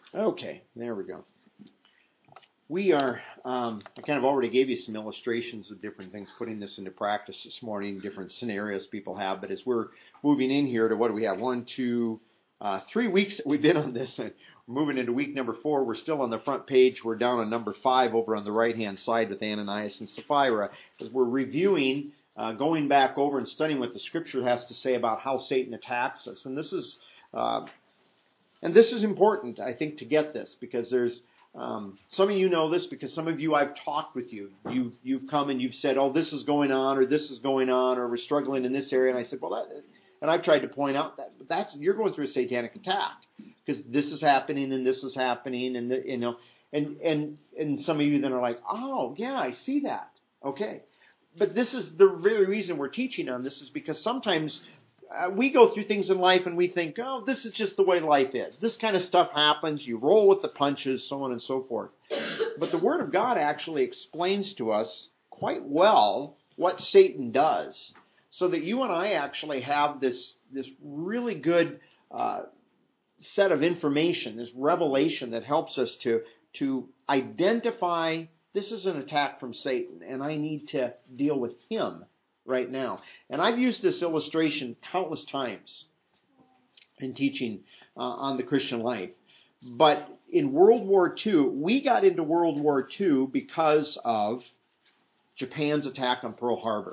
Okay, there we go. We are, I kind of already gave you some illustrations of different things, putting this into practice this morning, different scenarios people have. But as we're moving in here to what do we have? 1, 2, 3 weeks that we've been on this, and we're moving into week number 4. We're still on the front page. We're down on number 5 over on the right-hand side with Ananias and Sapphira. As we're reviewing, going back over and studying what the Scripture has to say about how Satan attacks us. And this is important, I think, to get this, because there's some of you know this because some of you I've talked with you. You've come and you've said, "Oh, this is going on," or "This is going on," or "We're struggling in this area." And I said, "Well, and I've tried to point out that's you're going through a satanic attack because this is happening and this is happening, and and some of you then are like, "Oh, yeah, I see that." Okay, but this is the very reason we're teaching on this is because sometimes we go through things in life and we think, oh, this is just the way life is. This kind of stuff happens. You roll with the punches, so on and so forth. But the Word of God actually explains to us quite well what Satan does, so that you and I actually have this really good set of information, this revelation that helps us to identify this is an attack from Satan, and I need to deal with him right now. And I've used this illustration countless times in teaching on the Christian life. But in World War II, we got into World War II because of Japan's attack on Pearl Harbor.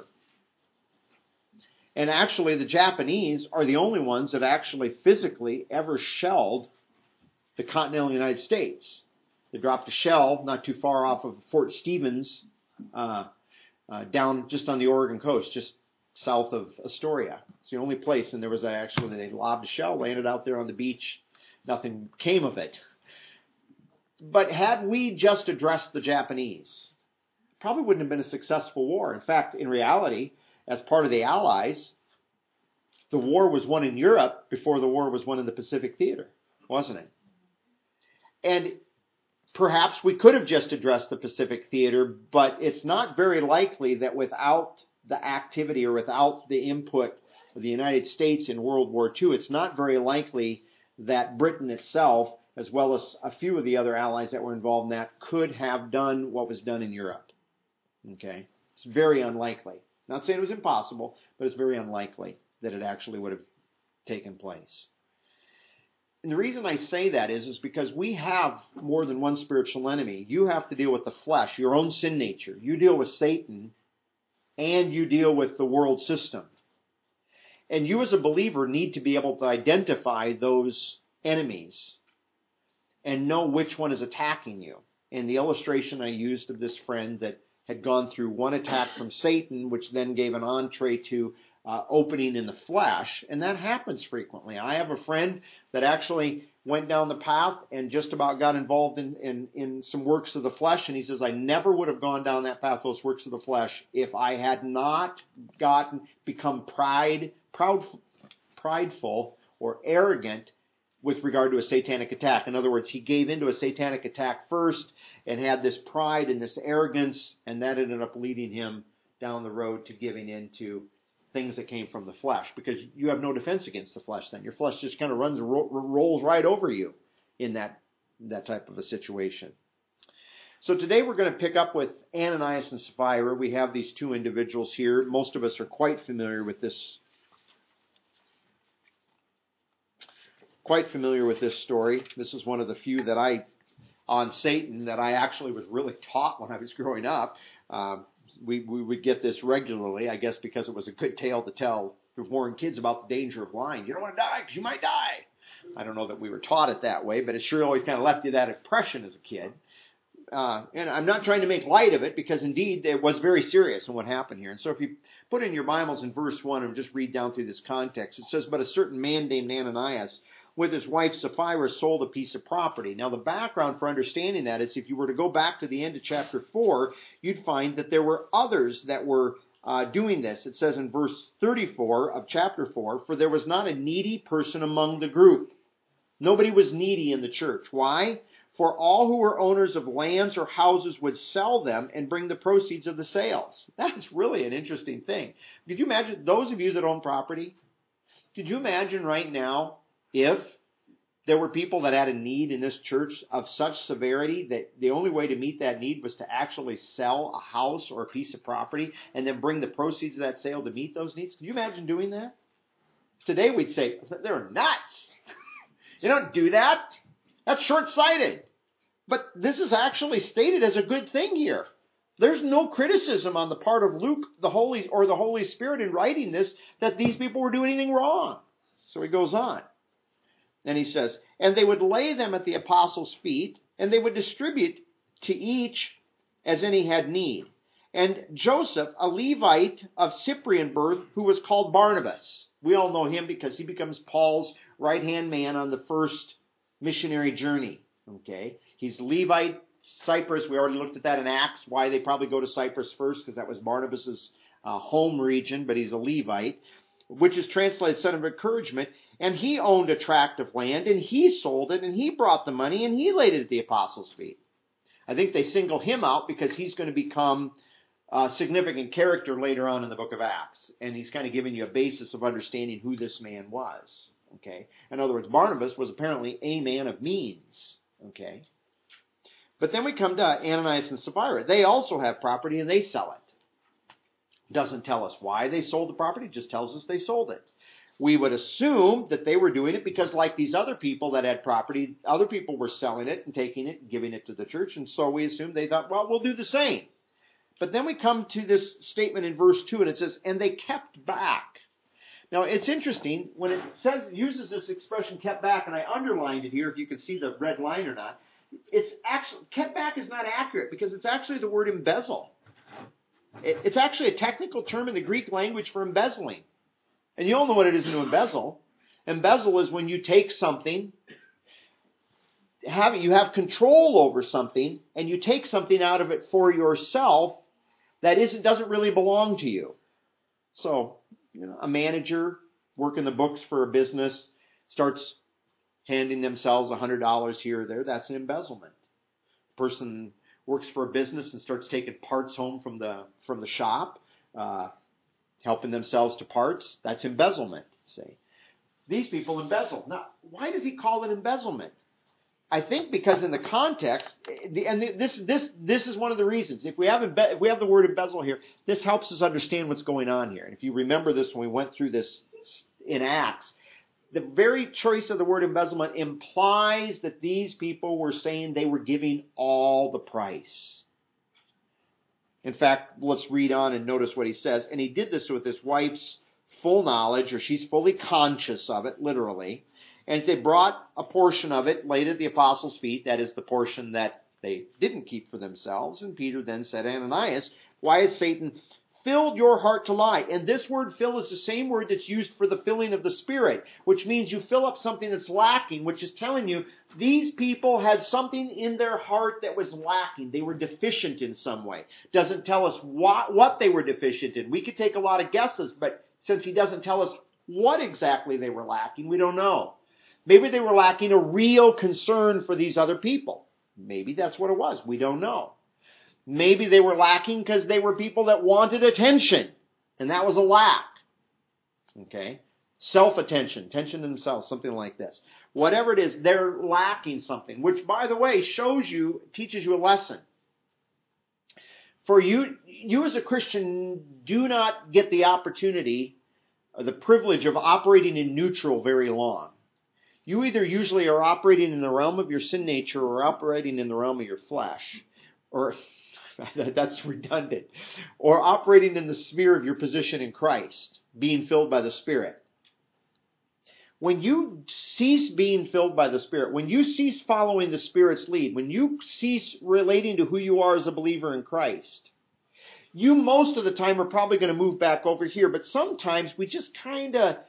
And actually, the Japanese are the only ones that actually physically ever shelled the continental United States. They dropped a shell not too far off of Fort Stevens, down just on the Oregon coast, just south of Astoria. It's the only place, and there was actually, they lobbed a shell, landed out there on the beach. Nothing came of it. But had we just addressed the Japanese, it probably wouldn't have been a successful war. In fact, in reality, as part of the Allies, the war was won in Europe before the war was won in the Pacific Theater, wasn't it? And perhaps we could have just addressed the Pacific Theater, but it's not very likely that without the activity or without the input of the United States in World War II, it's not very likely that Britain itself, as well as a few of the other allies that were involved in that, could have done what was done in Europe. Okay? It's very unlikely. Not saying it was impossible, but it's very unlikely that it actually would have taken place. And the reason I say that is because we have more than one spiritual enemy. You have to deal with the flesh, your own sin nature. You deal with Satan, and you deal with the world system. And you as a believer need to be able to identify those enemies and know which one is attacking you. And the illustration I used of this friend that had gone through one attack from Satan, which then gave an entree to opening in the flesh, and that happens frequently. I have a friend that actually went down the path and just about got involved in some works of the flesh, and he says, I never would have gone down that path, those works of the flesh, if I had not become prideful or arrogant with regard to a satanic attack. In other words, he gave into a satanic attack first and had this pride and this arrogance, and that ended up leading him down the road to giving into things that came from the flesh, because you have no defense against the flesh then. Your flesh just kind of rolls right over you in that type of a situation. So today we're going to pick up with Ananias and Sapphira. We have these two individuals here. Most of us are quite familiar with this story. This is one of the few that on Satan that I actually was really taught when I was growing up. We would get this regularly, I guess, because it was a good tale to tell to warn kids about the danger of lying. You don't want to die because you might die. I don't know that we were taught it that way, but it sure always kind of left you that impression as a kid. And I'm not trying to make light of it, because indeed it was very serious in what happened here. And so if you put in your Bibles in verse 1 and just read down through this context, it says, but a certain man named Ananias, with his wife Sapphira, sold a piece of property. Now the background for understanding that is, if you were to go back to the end of chapter 4, you'd find that there were others that were doing this. It says in verse 34 of chapter 4, for there was not a needy person among the group. Nobody was needy in the church. Why? For all who were owners of lands or houses would sell them and bring the proceeds of the sales. That's really an interesting thing. Could you imagine, those of you that own property, could you imagine right now if There were people that had a need in this church of such severity that the only way to meet that need was to actually sell a house or a piece of property and then bring the proceeds of that sale to meet those needs. Can you imagine doing that? Today we'd say, they're nuts. You don't do that. That's short-sighted. But this is actually stated as a good thing here. There's no criticism on the part of Luke, the Holy Spirit in writing this, that these people were doing anything wrong. So he goes on. And he says, and they would lay them at the apostles' feet, and they would distribute to each as any had need. And Joseph, a Levite of Cyprian birth, who was called Barnabas. We all know him because he becomes Paul's right-hand man on the first missionary journey. Okay, he's Levite, Cyprus. We already looked at that in Acts, why they probably go to Cyprus first, because that was Barnabas's home region, but he's a Levite, which is translated son of encouragement. And he owned a tract of land, and he sold it, and he brought the money, and he laid it at the apostles' feet. I think they single him out because he's going to become a significant character later on in the book of Acts. And he's kind of giving you a basis of understanding who this man was. Okay. In other words, Barnabas was apparently a man of means. Okay. But then we come to Ananias and Sapphira. They also have property, and they sell it. Doesn't tell us why they sold the property, just tells us they sold it. We would assume that they were doing it because, like these other people that had property, other people were selling it and taking it and giving it to the church. And so we assume they thought, well, we'll do the same. But then we come to this statement in verse 2, and it says, and they kept back. Now, it's interesting, when it uses this expression kept back, and I underlined it here if you can see the red line or not, it's actually, kept back is not accurate because it's actually the word embezzle. It's actually a technical term in the Greek language for embezzling. And you all know what it is to embezzle. Embezzle is when you take something, you have control over something, and you take something out of it for yourself that doesn't really belong to you. So, a manager working the books for a business starts handing themselves $100 here or there. That's an embezzlement. A person works for a business and starts taking parts home from the shop, helping themselves to parts. That's embezzlement. Say, these people embezzle. Now, why does he call it embezzlement? I think because in the context, this is one of the reasons. If we have the word embezzle here, this helps us understand what's going on here. And if you remember this when we went through this in Acts, the very choice of the word embezzlement implies that these people were saying they were giving all the price. In fact, let's read on and notice what he says. And he did this with his wife's full knowledge, or she's fully conscious of it, literally. And they brought a portion of it, laid at the apostles' feet. That is the portion that they didn't keep for themselves. And Peter then said, Ananias, why has Satan filled your heart to lie? And this word fill is the same word that's used for the filling of the Spirit, which means you fill up something that's lacking, which is telling you these people had something in their heart that was lacking. They were deficient in some way. Doesn't tell us what they were deficient in. We could take a lot of guesses, but since he doesn't tell us what exactly they were lacking, we don't know. Maybe they were lacking a real concern for these other people. Maybe that's what it was. We don't know. Maybe they were lacking because they were people that wanted attention, and that was a lack. Okay? Self-attention, attention to themselves, something like this. Whatever it is, they're lacking something, which, by the way, teaches you a lesson. For you as a Christian do not get the opportunity, or the privilege of operating in neutral very long. You either usually are operating in the realm of your sin nature or operating in the realm of your flesh. Or, that's redundant. Or operating in the sphere of your position in Christ, being filled by the Spirit. When you cease being filled by the Spirit, when you cease following the Spirit's lead, when you cease relating to who you are as a believer in Christ, you most of the time are probably going to move back over here, but sometimes we just kind of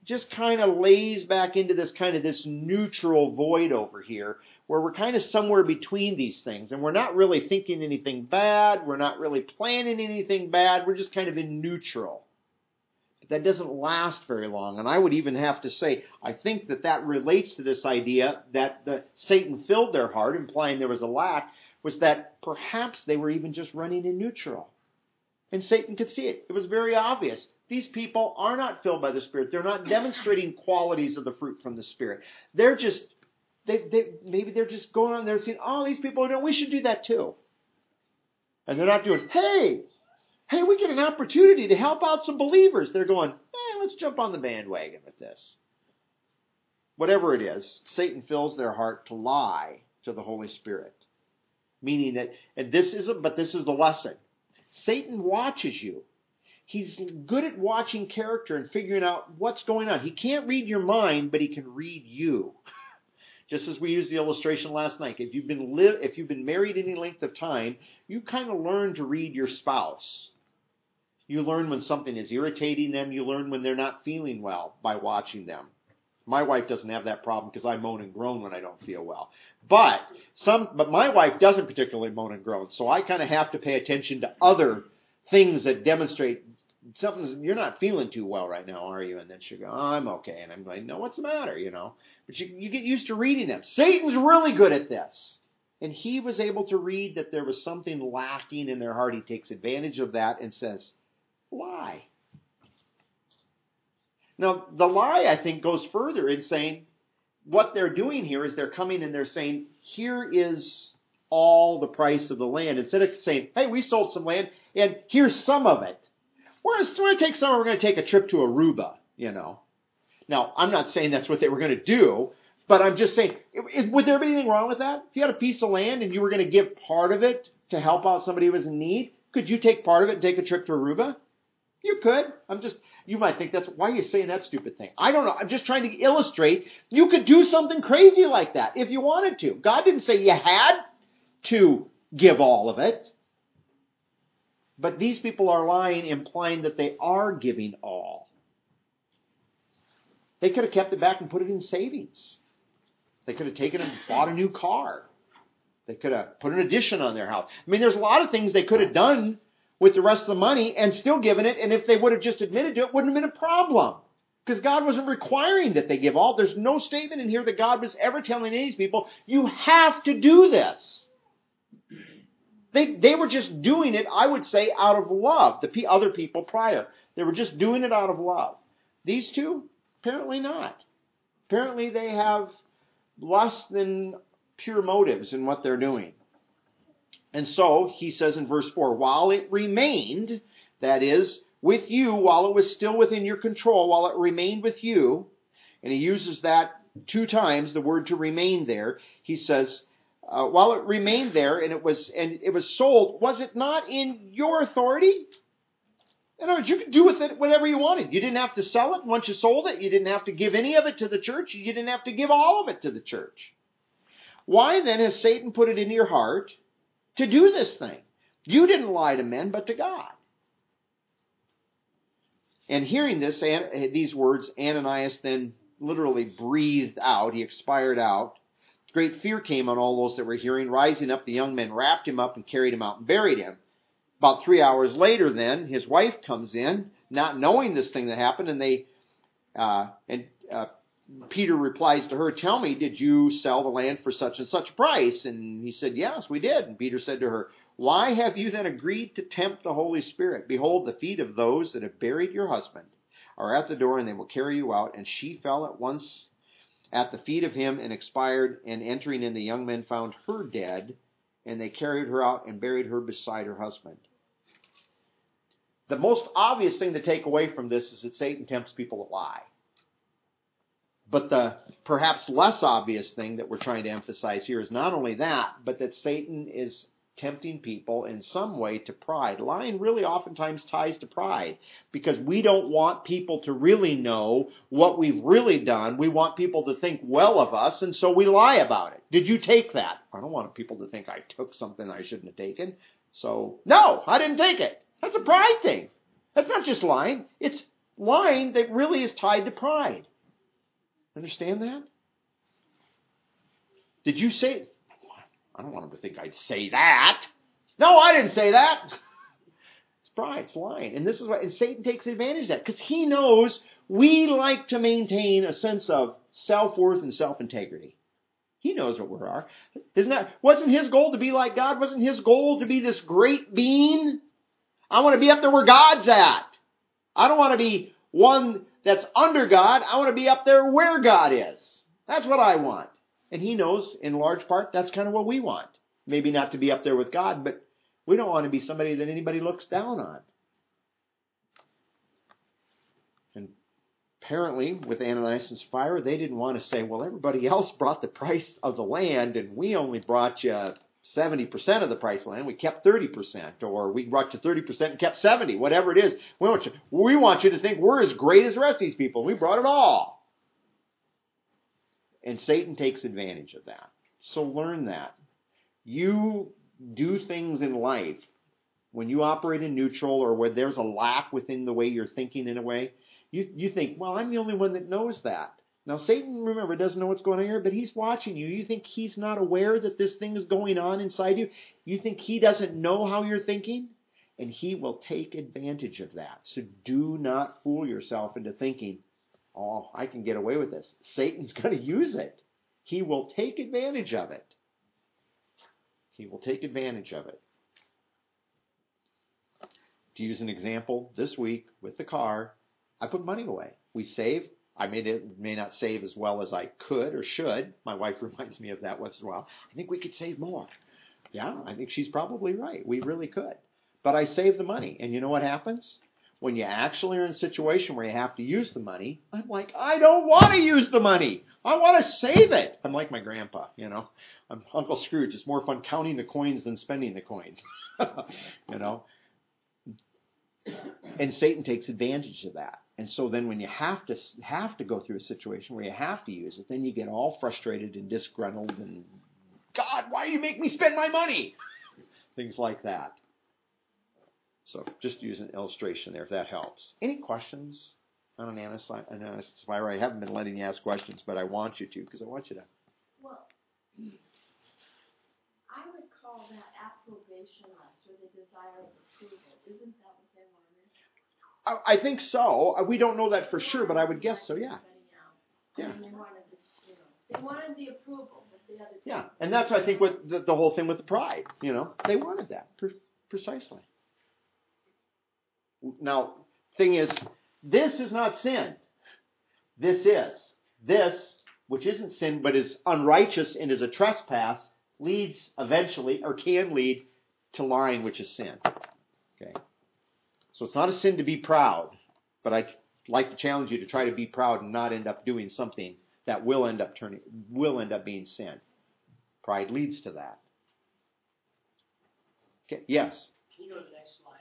lays back into this neutral void over here where we're kind of somewhere between these things, and we're not really thinking anything bad, we're not really planning anything bad, we're just kind of in neutral. But that doesn't last very long, and I would even have to say, I think that relates to this idea that Satan filled their heart, implying there was a lack, was that perhaps they were even just running in neutral. And Satan could see it. It was very obvious. These people are not filled by the Spirit. They're not demonstrating qualities of the fruit from the Spirit. They're just maybe they're just going on there saying, oh, these people, we should do that too. And they're not doing, hey, we get an opportunity to help out some believers. They're going, let's jump on the bandwagon with this. Whatever it is, Satan fills their heart to lie to the Holy Spirit. Meaning that, and this is the lesson. Satan watches you. He's good at watching character and figuring out what's going on. He can't read your mind, but he can read you. Just as we used the illustration last night. If you've been married any length of time, you kind of learn to read your spouse. You learn when something is irritating them. You learn when they're not feeling well by watching them. My wife doesn't have that problem because I moan and groan when I don't feel well. But my wife doesn't particularly moan and groan, so I kind of have to pay attention to other things that demonstrate you're not feeling too well right now, are you? And then she'll go, oh, I'm okay. And I'm like, no, what's the matter, But you get used to reading them. Satan's really good at this. And he was able to read that there was something lacking in their heart. He takes advantage of that and says, lie. Now, the lie, I think, goes further in saying what they're doing here is they're coming and they're saying, here is all the price of the land. Instead of saying, hey, we sold some land and here's some of it. We're going to take some, we're going to take a trip to Aruba, Now, I'm not saying that's what they were going to do, but I'm just saying, would there be anything wrong with that? If you had a piece of land and you were going to give part of it to help out somebody who was in need, could you take part of it and take a trip to Aruba? You could. You might think why are you saying that stupid thing? I don't know. I'm just trying to illustrate you could do something crazy like that if you wanted to. God didn't say you had to give all of it. But these people are lying, implying that they are giving all. They could have kept it back and put it in savings. They could have taken and bought a new car. They could have put an addition on their house. There's a lot of things they could have done with the rest of the money and still given it, and if they would have just admitted to it, it wouldn't have been a problem. Because God wasn't requiring that they give all. There's no statement in here that God was ever telling any of these people, you have to do this. They were just doing it, I would say, out of love. The other people prior. They were just doing it out of love. These two, apparently not. Apparently they have less than pure motives in what they're doing. And so, he says in verse 4, while it remained, that is, with you, while it was still within your control, while it remained with you, and he uses that 2 times, the word to remain there, he says, while it remained there and it was sold, was it not in your authority? In other words, you could do with it whatever you wanted. You didn't have to sell it. Once you sold it, you didn't have to give any of it to the church. You didn't have to give all of it to the church. Why then has Satan put it in your heart to do this thing? You didn't lie to men, but to God. And hearing these words, Ananias then literally breathed out. He expired out. Great fear came on all those that were hearing. Rising up, the young men wrapped him up and carried him out and buried him. About 3 hours later then, his wife comes in, not knowing this thing that happened, and Peter replies to her, tell me, did you sell the land for such and such price? And he said, yes, we did. And Peter said to her, why have you then agreed to tempt the Holy Spirit? Behold, the feet of those that have buried your husband are at the door, and they will carry you out. And she fell at once at the feet of him and expired, and entering in, the young men found her dead, and they carried her out and buried her beside her husband. The most obvious thing to take away from this is that Satan tempts people to lie. But the perhaps less obvious thing that we're trying to emphasize here is not only that, but that Satan is tempting people in some way to pride. Lying really oftentimes ties to pride because we don't want people to really know what we've really done. We want people to think well of us, and so we lie about it. Did you take that? I don't want people to think I took something I shouldn't have taken. So, no, I didn't take it. That's a pride thing. That's not just lying. It's lying that really is tied to pride. Understand that? Did you say, I don't want them to think I'd say that. No, I didn't say that. It's pride, it's lying. And this is why, and Satan takes advantage of that because he knows we like to maintain a sense of self-worth and self-integrity. He knows what we are. Wasn't his goal to be like God? Wasn't his goal to be this great being? I want to be up there where God's at. I don't want to be one that's under God. I want to be up there where God is. That's what I want. And he knows, in large part, that's kind of what we want. Maybe not to be up there with God, but we don't want to be somebody that anybody looks down on. And apparently, with Ananias and Sapphira, they didn't want to say, well, everybody else brought the price of the land, and we only brought you 70% of the price of land. We kept 30%, or we brought you 30% and kept 70%, whatever it is. We want you to think we're as great as the rest of these people. We brought it all. And Satan takes advantage of that. So learn that. You do things in life when you operate in neutral or where there's a lack within the way you're thinking in a way. You think, well, I'm the only one that knows that. Now, Satan, remember, doesn't know what's going on here, but he's watching you. You think he's not aware that this thing is going on inside you? You think he doesn't know how you're thinking? And he will take advantage of that. So do not fool yourself into thinking, oh, I can get away with this. Satan's going to use it. He will take advantage of it. He will take advantage of it. To use an example, this week with the car, I put money away. We save. I may not save as well as I could or should. My wife reminds me of that once in a while. I think we could save more. Yeah, I think she's probably right. We really could. But I save the money. And you know what happens? When you actually are in a situation where you have to use the money, I'm like, I don't want to use the money. I want to save it. I'm like my grandpa, I'm Uncle Scrooge. It's more fun counting the coins than spending the coins, And Satan takes advantage of that. And so then when you have to go through a situation where you have to use it, then you get all frustrated and disgruntled and, God, why do you make me spend my money? Things like that. So just use an illustration there if that helps. Any questions on Ananias and Sapphira? I haven't been letting you ask questions, but I want you to because I want you to. Well, I would call that approbation-less or the desire of approval. Isn't that what they wanted? I think so. We don't know that for sure, but I would guess so, yeah. Yeah. They wanted the approval of the other people. Yeah, and that's, I think, what the whole thing with the pride. They wanted that precisely. Now, thing is, this is not sin. This is. This, which isn't sin but is unrighteous and is a trespass, leads eventually, or can lead, to lying, which is sin. Okay. So it's not a sin to be proud, but I'd like to challenge you to try to be proud and not end up doing something that will end up being sin. Pride leads to that. Okay. Yes. Can you go to the next slide?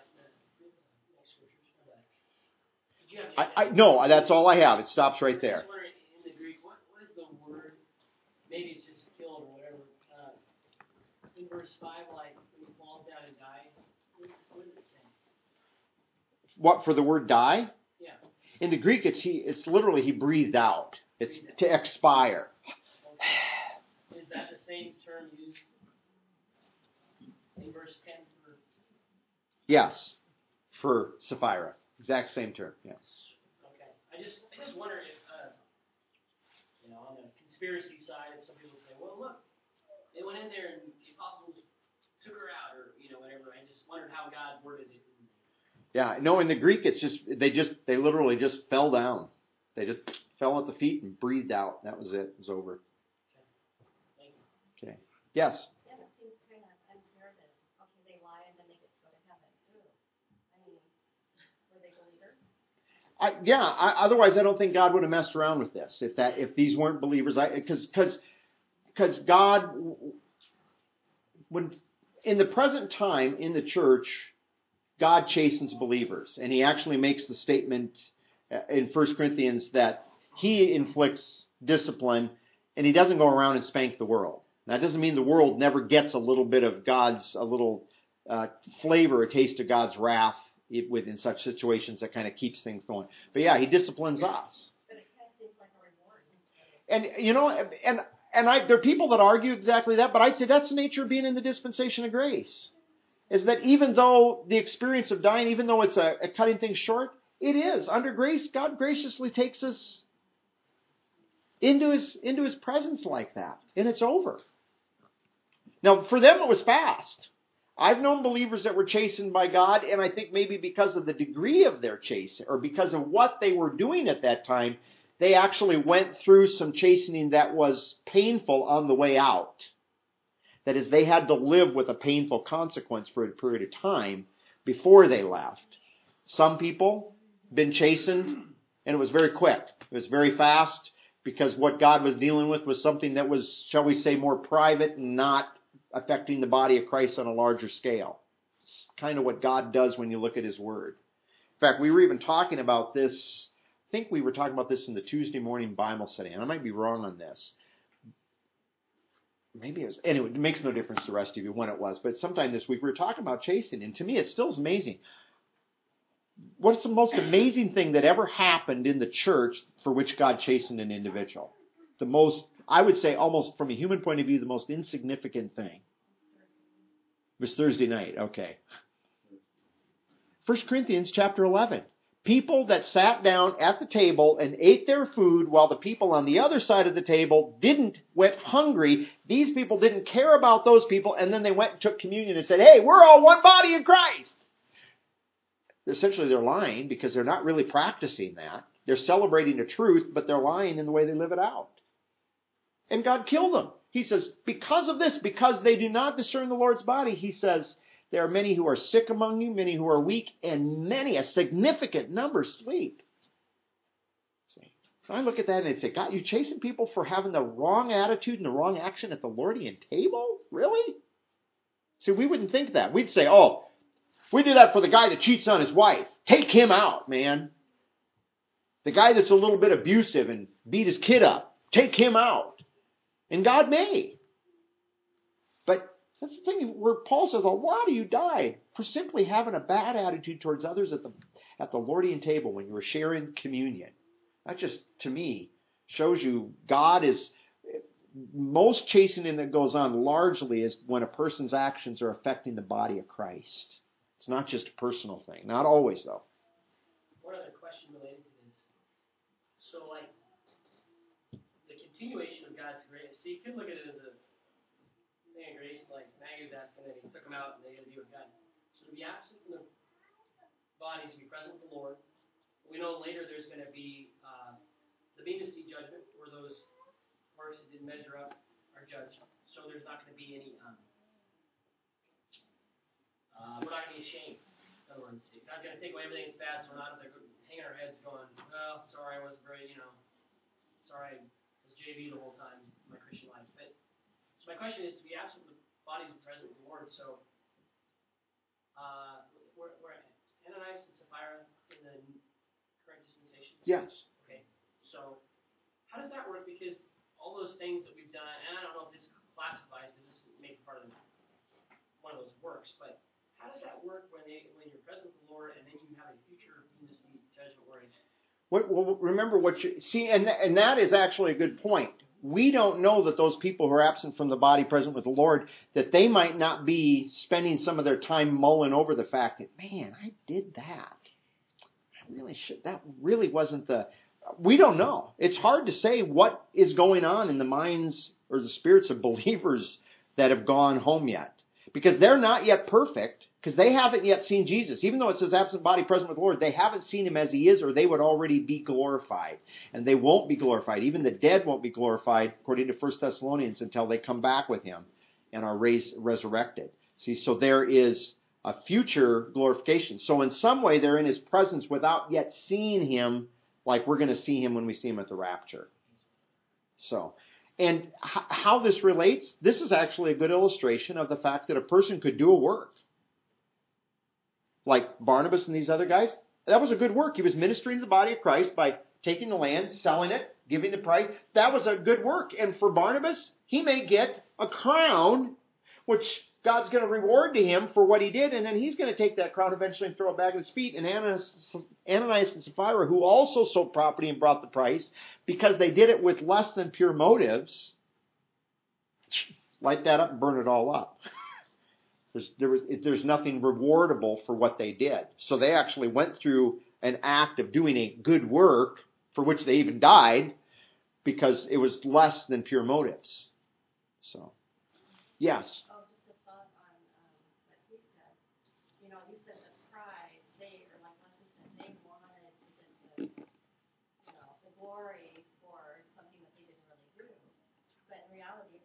No, that's all I have. It stops right there. I was wondering, in the Greek, what is the word? Maybe it's just killed or whatever. In verse 5, like when he falls down and dies, what does it say? What, for the word die? Yeah. In the Greek, it's literally he breathed out. It's to expire. Okay. Is that the same term used in verse 10 for? Yes, for Sapphira. Exact same term, yes. Okay. I just wonder if, on the conspiracy side, if some people say, well, look, they went in there and the apostles took her out or, whatever. I just wondered how God worded it. Yeah, no, in the Greek, it's just, they literally just fell down. They just fell at the feet and breathed out. That was it. It was over. Okay. Thank you. Okay. Yes? Yeah, that seems kind of unfair that, they lie and then they get to go to heaven, too. I mean, were they believers? Otherwise, I don't think God would have messed around with this. If these weren't believers, because God, when in the present time in the church, God chastens believers, and He actually makes the statement in 1 Corinthians that He inflicts discipline, and He doesn't go around and spank the world. That doesn't mean the world never gets a little bit of a little flavor, a taste of God's wrath within such situations that kind of keeps things going. But yeah, He disciplines us. But it kind of seems like a reward. And there are people that argue exactly that, but I'd say that's the nature of being in the dispensation of grace. Is that even though the experience of dying, even though it's a cutting things short, it is. Under grace, God graciously takes us into His presence like that. And it's over. Now, for them, it was fast. I've known believers that were chastened by God, and I think maybe because of the degree of their chastening, or because of what they were doing at that time, they actually went through some chastening that was painful on the way out. That is, they had to live with a painful consequence for a period of time before they left. Some people been chastened, and it was very quick. It was very fast, because what God was dealing with was something that was, shall we say, more private and not affecting the body of Christ on a larger scale. It's kind of what God does when you look at His Word. In fact, we were even talking about this, I think we were talking about this in the Tuesday morning Bible study, and I might be wrong on this. Maybe it was, anyway, it makes no difference to the rest of you when it was, but sometime this week we were talking about chastening, and to me it still is amazing. What's the most amazing thing that ever happened in the church for which God chastened an individual? The most, I would say, almost from a human point of view, the most insignificant thing. It was Thursday night, okay. 1 Corinthians chapter 11. People that sat down at the table and ate their food while the people on the other side of the table went hungry. These people didn't care about those people, and then they went and took communion and said, hey, we're all one body in Christ. Essentially, they're lying because they're not really practicing that. They're celebrating the truth, but they're lying in the way they live it out. And God killed them. He says, because of this, because they do not discern the Lord's body, He says, there are many who are sick among you, many who are weak, and many, a significant number, sleep. See? So I look at that and I say, God, you chasing people for having the wrong attitude and the wrong action at the Lordian table? Really? See, we wouldn't think that. We'd say, oh, we do that for the guy that cheats on his wife. Take him out, man. The guy that's a little bit abusive and beat his kid up. Take him out. And God may. But that's the thing where Paul says a lot of you died for simply having a bad attitude towards others at the Lordian table when you were sharing communion. That just, to me, shows you God is, most chastening that goes on largely is when a person's actions are affecting the body of Christ. It's not just a personal thing. Not always, though. One other question related to this. So, like, the continuation of God's grace. So you could look at it as a thing of grace, like Maggie was asking, that He took them out and they had to be with God. So to be absent from the body is to be present with the Lord. We know later there's going to be the Bema Seat judgment, where those works that didn't measure up are judged. So there's not going to be any... we're not going to be ashamed. In other words, God's going to take away everything that's bad, so we're not up there hanging our heads going, well, sorry, I wasn't very, sorry, I was JV the whole time in my Christian life. But so my question is, to be absent with bodies and present with the Lord. So we're Ananias and Sapphira in the current dispensation? Yes. Okay. So how does that work? Because all those things that we've done, and I don't know if this classifies, because this may be part of one of those works, but how does that work when you're present with the Lord and then you have a future Bema Seat judgment where? Well, remember what you see, and that is actually a good point. We don't know that those people who are absent from the body, present with the Lord, that they might not be spending some of their time mulling over the fact that, man, I did that. I really should. That really wasn't the. We don't know. It's hard to say what is going on in the minds or the spirits of believers that have gone home yet, because they're not yet perfect. Because they haven't yet seen Jesus. Even though it says absent body, present with the Lord, they haven't seen Him as He is, or they would already be glorified. And they won't be glorified. Even the dead won't be glorified, according to 1 Thessalonians, until they come back with Him and are resurrected. See, so there is a future glorification. So in some way, they're in His presence without yet seeing Him like we're going to see Him when we see Him at the rapture. So, and how this relates, this is actually a good illustration of the fact that a person could do a work. Like Barnabas and these other guys, that was a good work. He was ministering to the body of Christ by taking the land, selling it, giving the price. That was a good work. And for Barnabas, he may get a crown, which God's going to reward to him for what he did, and then he's going to take that crown eventually and throw it back at his feet. And Ananias and Sapphira, who also sold property and brought the price, because they did it with less than pure motives, light that up and burn it all up. There's nothing rewardable for what they did. So they actually went through an act of doing a good work for which they even died because it was less than pure motives. So, yes. Oh, just a thought on what he said. You said the pride, they, or like Leslie said, they wanted to get the glory story for something that they didn't really do. But in reality,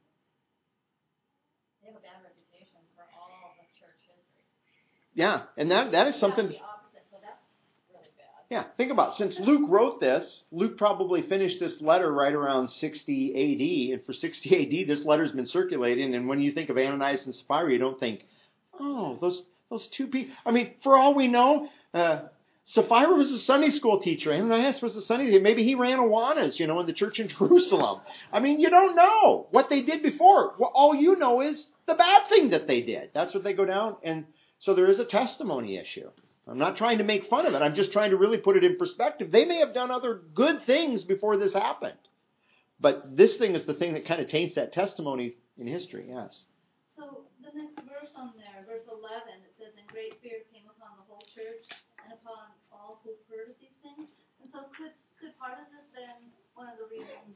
they have a bad reputation for all of church history. Yeah, and that is something. The opposite, so that's really bad. Yeah, think about it. Since Luke wrote this, Luke probably finished this letter right around 60 A.D., and for 60 A.D., this letter's been circulating, and when you think of Ananias and Sapphira, you don't think, oh, those two people. I mean, for all we know, Sapphira was a Sunday school teacher. Ananias was a Sunday teacher. Maybe he ran Awanas, in the church in Jerusalem. I mean, you don't know what they did before. Well, all you know is the bad thing that they did. That's what they go down. And so there is a testimony issue. I'm not trying to make fun of it. I'm just trying to really put it in perspective. They may have done other good things before this happened. But this thing is the thing that kind of taints that testimony in history, yes. So the next verse on there, verse 11, it says, "And great fear came upon the whole church and upon all who heard of these things." And so could part of this then, one of the reasons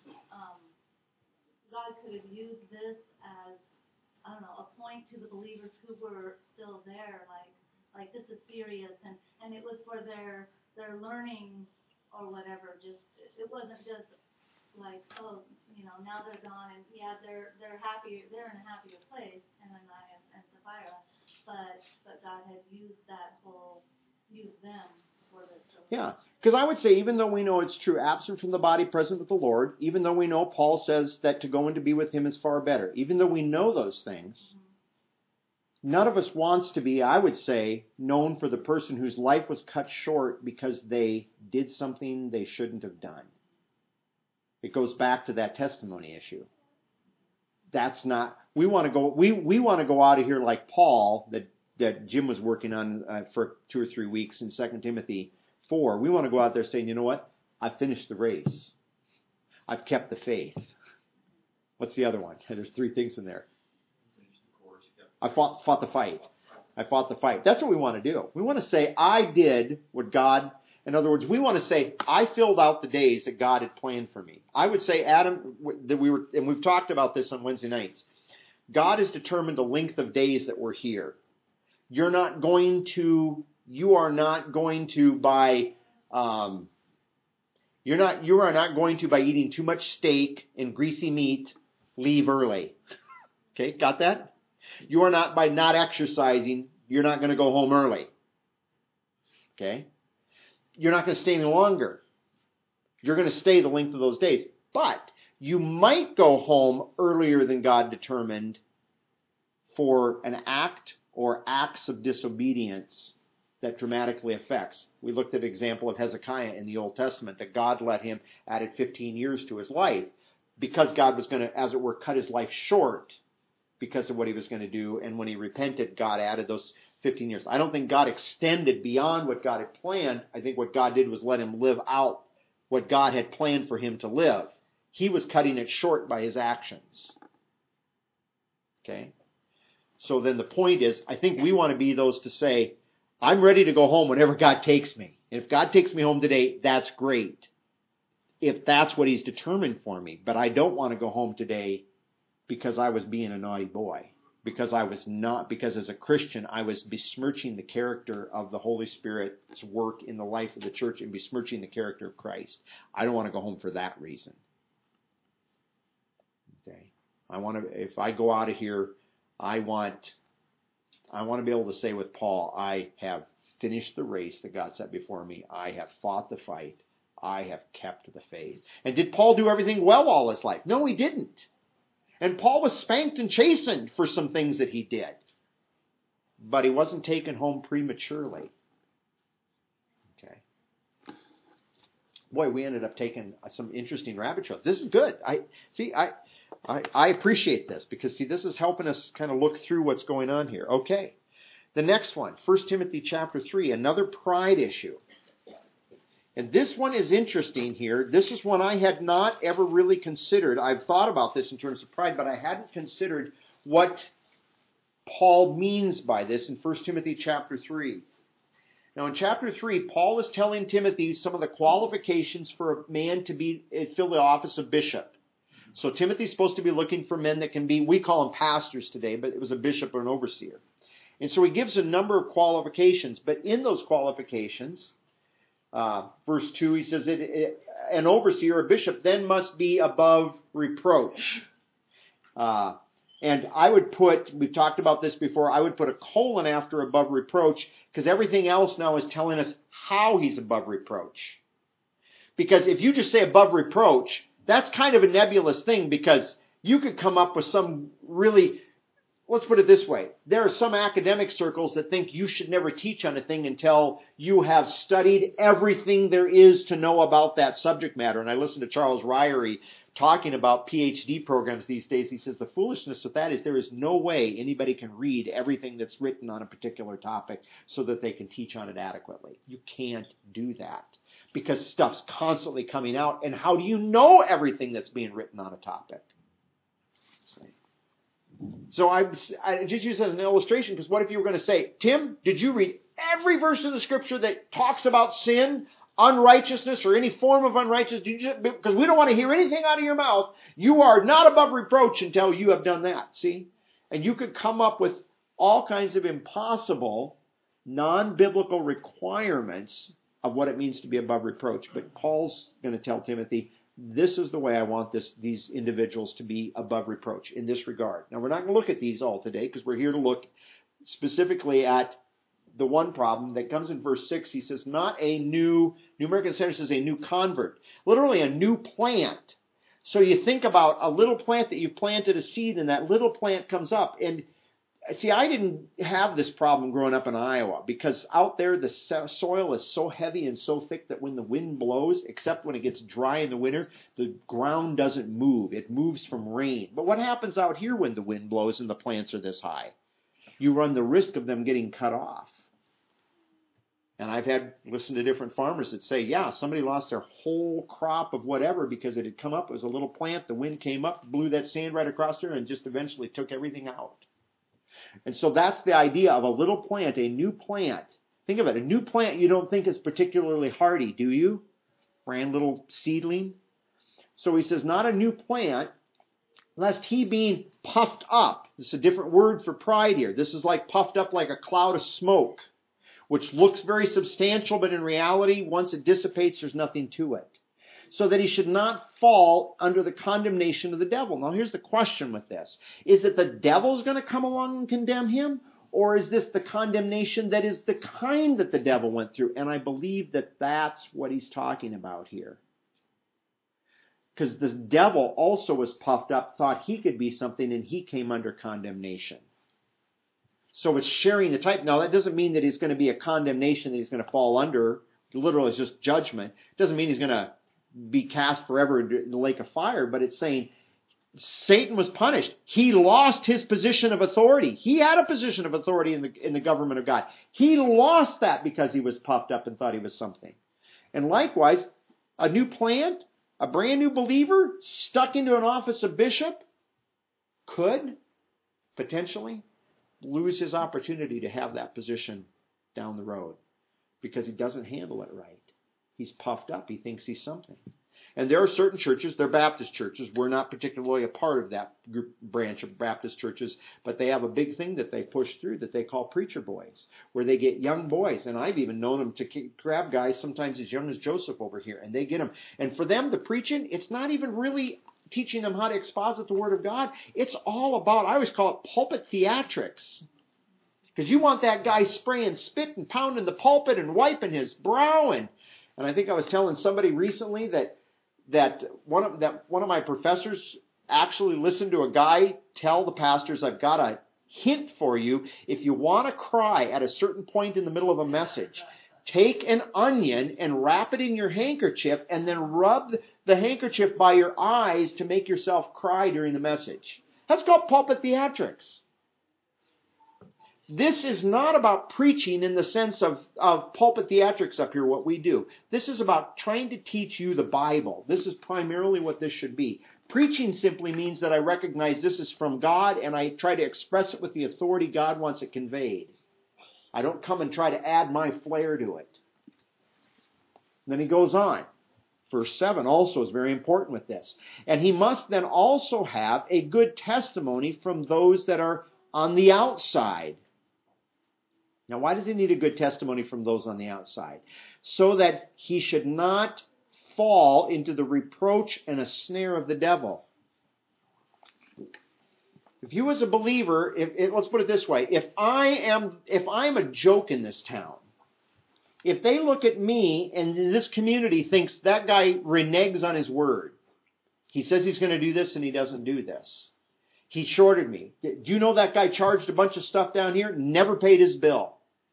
God could have used this as, I don't know, a point to the believers who were still there, like this is serious, and it was for their learning or whatever. Just it wasn't just like, oh, now they're gone, and yeah, they're happy, they're in a happier place, Ananias and Sapphira, but God had used them for this. So yeah, because I would say, even though we know it's true, absent from the body, present with the Lord, even though we know Paul says that to go and to be with him is far better, even though we know those things, none of us wants to be, I would say, known for the person whose life was cut short because they did something they shouldn't have done. It goes back to that testimony issue. That's not, we want to go out of here like Paul, that Jim was working on for 2 or 3 weeks in 2 Timothy 4. We want to go out there saying, you know what? I've finished the race. I've kept the faith. What's the other one? There's 3 things in there. I fought the fight. I fought the fight. That's what we want to do. We want to say, I did what God... In other words, we want to say, I filled out the days that God had planned for me. I would say, Adam, that and we've talked about this on Wednesday nights. God has determined the length of days that we're here. You are not going to by eating too much steak and greasy meat, leave early. Okay, got that? You are not by not exercising, you're not going to go home early. Okay? You're not going to stay any longer. You're going to stay the length of those days. But you might go home earlier than God determined for an act or acts of disobedience that dramatically affects. We looked at an example of Hezekiah in the Old Testament, that God added 15 years to his life because God was going to, as it were, cut his life short because of what he was going to do. And when he repented, God added those 15 years. I don't think God extended beyond what God had planned. I think what God did was let him live out what God had planned for him to live. He was cutting it short by his actions. Okay? So then the point is, I think we want to be those to say, I'm ready to go home whenever God takes me. And if God takes me home today, that's great. If that's what he's determined for me. But I don't want to go home today because I was being a naughty boy. Because as a Christian, I was besmirching the character of the Holy Spirit's work in the life of the church and besmirching the character of Christ. I don't want to go home for that reason. Okay. If I go out of here, I want to be able to say with Paul, I have finished the race that God set before me. I have fought the fight. I have kept the faith. And did Paul do everything well all his life? No, he didn't. And Paul was spanked and chastened for some things that he did. But he wasn't taken home prematurely. Okay. Boy, we ended up taking some interesting rabbit trails. This is good. I appreciate this because, this is helping us kind of look through what's going on here. Okay. The next one, 1 Timothy chapter 3, another pride issue. And this one is interesting here. This is one I had not ever really considered. I've thought about this in terms of pride, but I hadn't considered what Paul means by this in 1 Timothy chapter 3. Now in chapter 3, Paul is telling Timothy some of the qualifications for a man to fill the office of bishop. So Timothy's supposed to be looking for men that can be, we call them pastors today, but it was a bishop or an overseer. And so he gives a number of qualifications, but in those qualifications, verse 2, he says, an overseer, a bishop, then must be above reproach. And I would put, we've talked about this before, I would put a colon after above reproach, because everything else now is telling us how he's above reproach. Because if you just say above reproach, that's kind of a nebulous thing, because you could come up with some really, let's put it this way. There are some academic circles that think you should never teach on a thing until you have studied everything there is to know about that subject matter. And I listened to Charles Ryrie talking about PhD programs these days. He says the foolishness with that is there is no way anybody can read everything that's written on a particular topic so that they can teach on it adequately. You can't do that because stuff's constantly coming out. And how do you know everything that's being written on a topic? So I just use it as an illustration, because what if you were going to say, Tim, did you read every verse in the Scripture that talks about sin, unrighteousness, or any form of unrighteousness? Because we don't want to hear anything out of your mouth. You are not above reproach until you have done that. See? And you could come up with all kinds of impossible, non-biblical requirements of what it means to be above reproach. But Paul's going to tell Timothy, this is the way I want these individuals to be above reproach in this regard. Now, we're not going to look at these all today because we're here to look specifically at the one problem that comes in verse 6. He says, not a New American Standard says a new convert. Literally a new plant. So you think about a little plant that you've planted a seed and that little plant comes up. And see, I didn't have this problem growing up in Iowa because out there the soil is so heavy and so thick that when the wind blows, except when it gets dry in the winter, the ground doesn't move. It moves from rain. But what happens out here when the wind blows and the plants are this high? You run the risk of them getting cut off. And I've listened to different farmers that say, yeah, somebody lost their whole crop of whatever because it had come up as a little plant. The wind came up, blew that sand right across there, and just eventually took everything out. And so that's the idea of a little plant, a new plant. Think of it, a new plant you don't think is particularly hardy, do you? Brand little seedling. So he says, not a new plant, lest he being puffed up. This is a different word for pride here. This is like puffed up like a cloud of smoke, which looks very substantial, but in reality, once it dissipates, there's nothing to it. So that he should not fall under the condemnation of the devil. Now here's the question with this. Is it the devil's going to come along and condemn him? Or is this the condemnation that is the kind that the devil went through? And I believe that that's what he's talking about here. Because the devil also was puffed up, thought he could be something, and he came under condemnation. So it's sharing the type. Now that doesn't mean that he's going to be a condemnation that he's going to fall under. Literally it's just judgment. It doesn't mean he's going to be cast forever in the lake of fire, but it's saying Satan was punished. He lost his position of authority. He had a position of authority in the government of God. He lost that because he was puffed up and thought he was something. And likewise, a new plant, a brand new believer stuck into an office of bishop could potentially lose his opportunity to have that position down the road because he doesn't handle it right. He's puffed up. He thinks he's something. And there are certain churches, they're Baptist churches. We're not particularly a part of that branch of Baptist churches, but they have a big thing that they push through that they call preacher boys, where they get young boys. And I've even known them to grab guys sometimes as young as Joseph over here, and they get them. And for them, the preaching, it's not even really teaching them how to exposit the Word of God. It's all about, I always call it pulpit theatrics. Because you want that guy spraying spit and pounding the pulpit and wiping his brow. And I think I was telling somebody recently that one of my professors actually listened to a guy tell the pastors, I've got a hint for you. If you want to cry at a certain point in the middle of a message, take an onion and wrap it in your handkerchief and then rub the handkerchief by your eyes to make yourself cry during the message. That's called pulpit theatrics. This is not about preaching in the sense of pulpit theatrics up here, what we do. This is about trying to teach you the Bible. This is primarily what this should be. Preaching simply means that I recognize this is from God and I try to express it with the authority God wants it conveyed. I don't come and try to add my flair to it. Then he goes on. Verse 7 also is very important with this. And he must then also have a good testimony from those that are on the outside. Now, why does he need a good testimony from those on the outside? So that he should not fall into the reproach and a snare of the devil. If you as a believer, let's put it this way, if I'm a joke in this town, if they look at me and this community thinks that guy reneges on his word, he says he's going to do this and he doesn't do this. He shorted me. Do you know that guy charged a bunch of stuff down here, never paid his bill?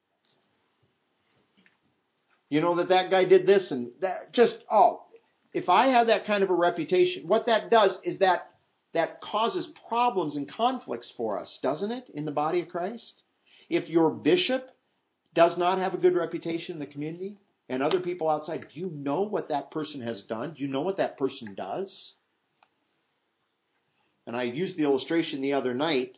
You know that guy did this and that, if I have that kind of a reputation, what that does is that causes problems and conflicts for us, doesn't it, in the body of Christ? If your bishop does not have a good reputation in the community and other people outside, do you know what that person has done? Do you know what that person does? And I used the illustration the other night.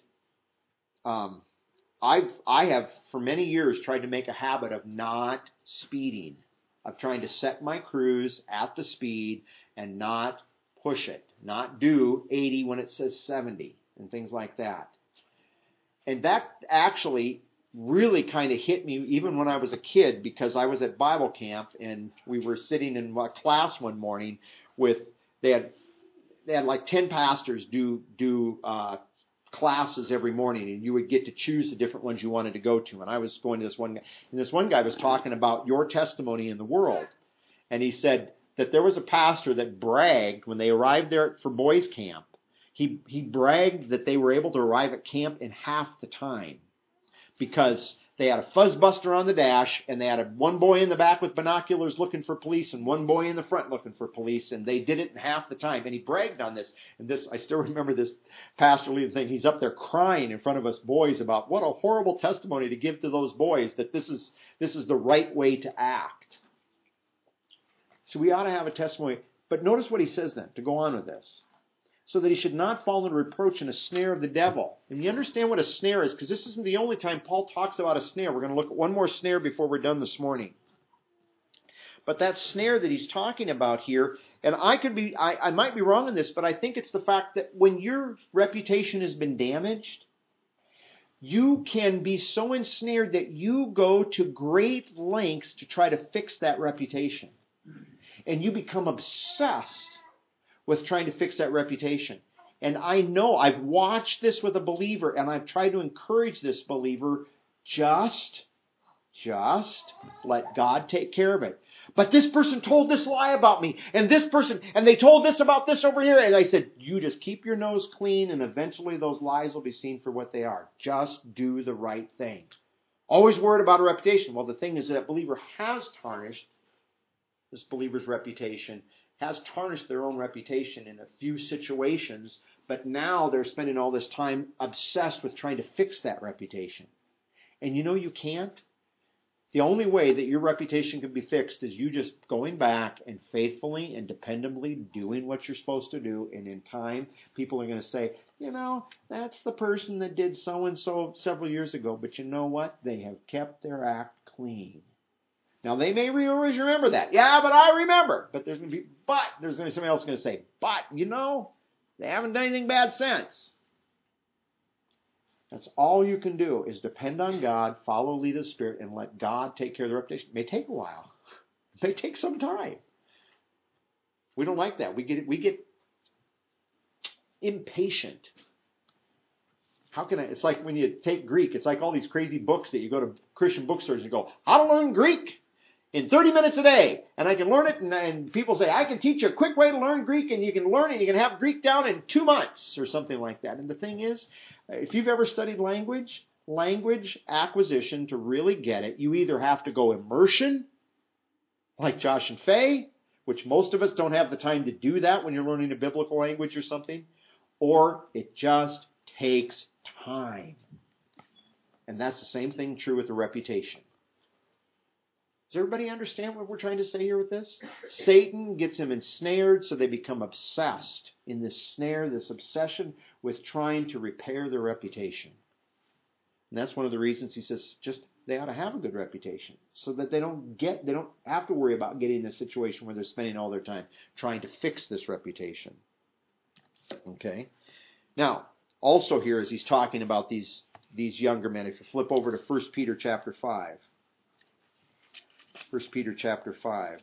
I have for many years tried to make a habit of not speeding, of trying to set my cruise at the speed and not push it, not do 80 when it says 70 and things like that. And that actually really kind of hit me even when I was a kid, because I was at Bible camp and we were sitting in a class one morning they had like 10 pastors do classes every morning, and you would get to choose the different ones you wanted to go to. And I was going to this one guy, and this one guy was talking about your testimony in the world. And he said that there was a pastor that bragged when they arrived there for boys camp. He bragged that they were able to arrive at camp in half the time because they had a fuzzbuster on the dash, and they had one boy in the back with binoculars looking for police and one boy in the front looking for police, and they did it in half the time. And he bragged on this. And this, I still remember this pastor leading thing. He's up there crying in front of us boys about what a horrible testimony to give to those boys, that this is the right way to act. So we ought to have a testimony. But notice what he says then, to go on with this. So that he should not fall into reproach and a snare of the devil. And you understand what a snare is, because this isn't the only time Paul talks about a snare. We're going to look at one more snare before we're done this morning. But that snare that he's talking about here, and I might be wrong in this, but I think it's the fact that when your reputation has been damaged, you can be so ensnared that you go to great lengths to try to fix that reputation. And you become obsessed with trying to fix that reputation. And I know, I've watched this with a believer, and I've tried to encourage this believer, just let God take care of it. But this person told this lie about me, and this person, and they told this about this over here. And I said, you just keep your nose clean, and eventually those lies will be seen for what they are. Just do the right thing. Always worried about a reputation. Well, the thing is that believer has tarnished this believer's reputation, has tarnished their own reputation in a few situations, but now they're spending all this time obsessed with trying to fix that reputation. And you know you can't. The only way that your reputation can be fixed is you just going back and faithfully and dependably doing what you're supposed to do, and in time, people are going to say, you know, that's the person that did so-and-so several years ago, but you know what? They have kept their act clean. Now, they may always remember that. Yeah, but I remember. But there's going to be somebody else going to say, but, you know, they haven't done anything bad since. That's all you can do is depend on God, follow, lead of the Spirit, and let God take care of the reputation. It may take a while. It may take some time. We don't like that. We get impatient. It's like when you take Greek, it's like all these crazy books that you go to Christian bookstores and you go, how to learn Greek in 30 minutes a day. And I can learn it, and people say, I can teach you a quick way to learn Greek, and you can learn it, you can have Greek down in 2 months or something like that. And the thing is, if you've ever studied language acquisition, to really get it, you either have to go immersion, like Josh and Faye, which most of us don't have the time to do that when you're learning a biblical language or something, or it just takes time. And that's the same thing true with the reputation. Does everybody understand what we're trying to say here with this? Satan gets them ensnared, so they become obsessed in this snare, this obsession with trying to repair their reputation. And that's one of the reasons he says they ought to have a good reputation, so that they don't have to worry about getting in a situation where they're spending all their time trying to fix this reputation. Okay? Now, also here as he's talking about these these younger men. If you flip over to 1 Peter chapter 5. 1 Peter chapter 5.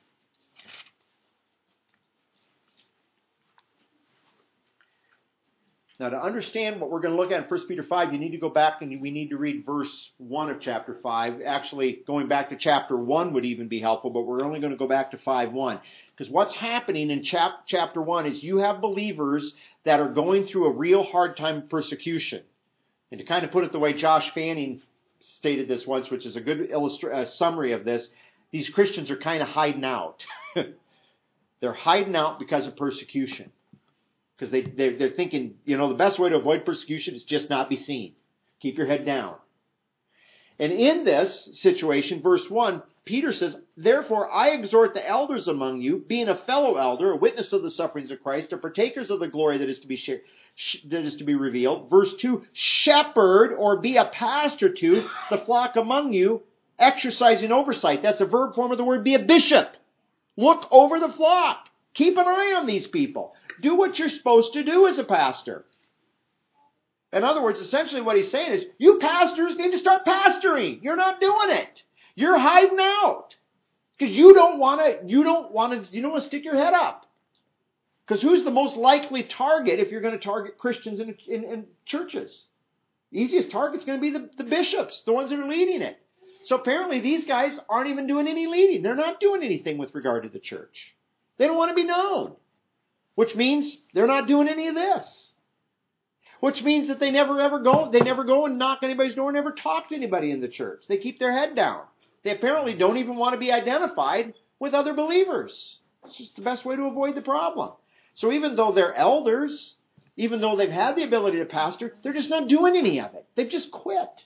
Now, to understand what we're going to look at in 1 Peter 5, you need to go back and we need to read verse 1 of chapter 5. Actually, going back to chapter 1 would even be helpful, but we're only going to go back to 5:1. Because what's happening in chapter 1 is you have believers that are going through a real hard time of persecution. And to kind of put it the way Josh Fanning stated this once, which is a good summary of this, these Christians are kind of hiding out. They're hiding out because of persecution. Because they're thinking, the best way to avoid persecution is just not be seen. Keep your head down. And in this situation, verse 1, Peter says, "Therefore I exhort the elders among you, being a fellow elder, a witness of the sufferings of Christ, and partakers of the glory that is to be revealed." Verse 2, "Shepherd," or be a pastor to, "the flock among you, exercising oversight." That's a verb form of the word be a bishop. Look over the flock. Keep an eye on these people. Do what you're supposed to do as a pastor. In other words, essentially what he's saying is, you pastors need to start pastoring. You're not doing it. You're hiding out. Because you don't want to stick your head up. Because who's the most likely target if you're going to target Christians in churches? The easiest target's going to be the bishops, the ones that are leading it. So apparently these guys aren't even doing any leading. They're not doing anything with regard to the church. They don't want to be known. Which means they're not doing any of this. Which means that they never go and knock anybody's door, never talk to anybody in the church. They keep their head down. They apparently don't even want to be identified with other believers. It's just the best way to avoid the problem. So even though they're elders, even though they've had the ability to pastor, they're just not doing any of it. They've just quit.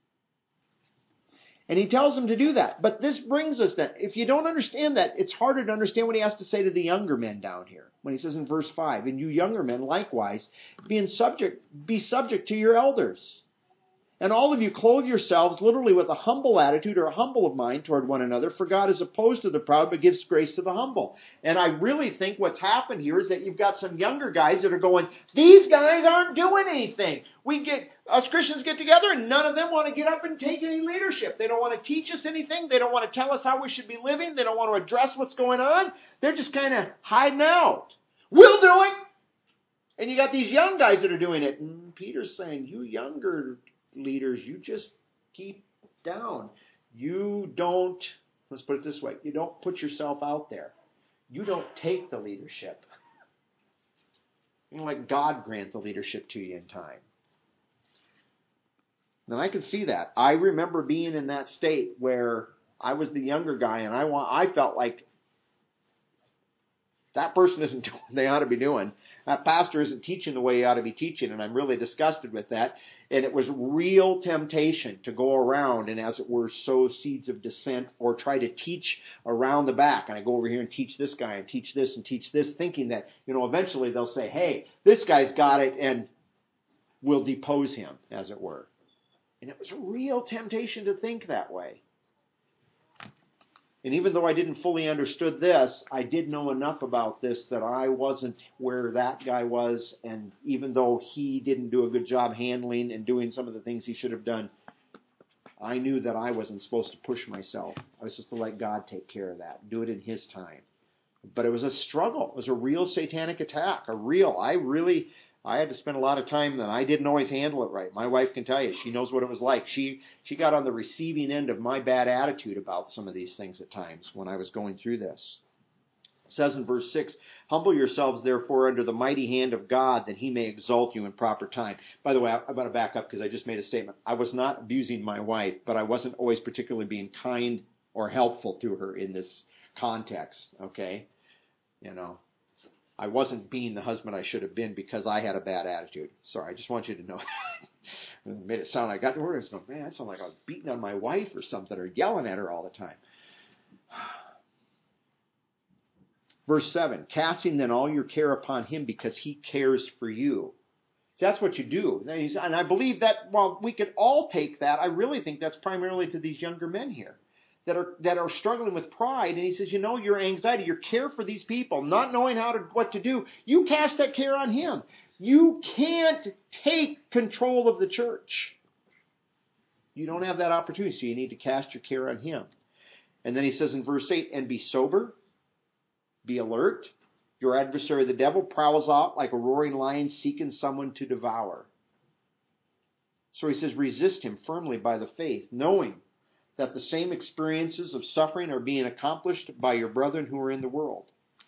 And he tells them to do that. But this brings us that if you don't understand that, it's harder to understand what he has to say to the younger men down here. When he says in verse 5, "And you younger men likewise, be subject to your elders. And all of you clothe yourselves literally with a humble attitude or a humble of mind toward one another, for God is opposed to the proud but gives grace to the humble." And I really think what's happened here is that you've got some younger guys that are going, these guys aren't doing anything. Us Christians get together and none of them want to get up and take any leadership. They don't want to teach us anything. They don't want to tell us how we should be living. They don't want to address what's going on. They're just kind of hiding out. We'll do it. And you got these young guys that are doing it. And Peter's saying, you younger leaders, you just keep down. You don't, let's put it this way, you don't put yourself out there. You don't take the leadership. You let God grant the leadership to you in time. And I can see that. I remember being in that state where I was the younger guy and I felt like that person isn't doing what they ought to be doing. That pastor isn't teaching the way he ought to be teaching, and I'm really disgusted with that. And it was real temptation to go around and, as it were, sow seeds of dissent or try to teach around the back. And I go over here and teach this guy and teach this, thinking that, eventually they'll say, hey, this guy's got it, and we'll depose him, as it were. And it was a real temptation to think that way. And even though I didn't fully understood this, I did know enough about this that I wasn't where that guy was. And even though he didn't do a good job handling and doing some of the things he should have done, I knew that I wasn't supposed to push myself. I was supposed to let God take care of that, do it in His time. But it was a struggle. It was a real satanic attack. I had to spend a lot of time, and I didn't always handle it right. My wife can tell you, she knows what it was like. She got on the receiving end of my bad attitude about some of these things at times when I was going through this. It says in verse 6, "Humble yourselves, therefore, under the mighty hand of God, that He may exalt you in proper time." By the way, I'm going to back up because I just made a statement. I was not abusing my wife, but I wasn't always particularly being kind or helpful to her in this context, okay? I wasn't being the husband I should have been because I had a bad attitude. Sorry, I just want you to know that. It made it sound like I got the word. I was going, man, that sounded like I was beating on my wife or something, or yelling at her all the time. Verse 7, "Casting then all your care upon Him because He cares for you." See, that's what you do. And I believe that while we could all take that, I really think that's primarily to these younger men here that are struggling with pride. And he says, your anxiety, your care for these people, not knowing what to do, you cast that care on Him. You can't take control of the church. You don't have that opportunity, so you need to cast your care on Him. And then he says in verse 8, and be sober, be alert. Your adversary, the devil, prowls out like a roaring lion seeking someone to devour. So he says, resist him firmly by the faith, knowing that the same experiences of suffering are being accomplished by your brethren who are in the world.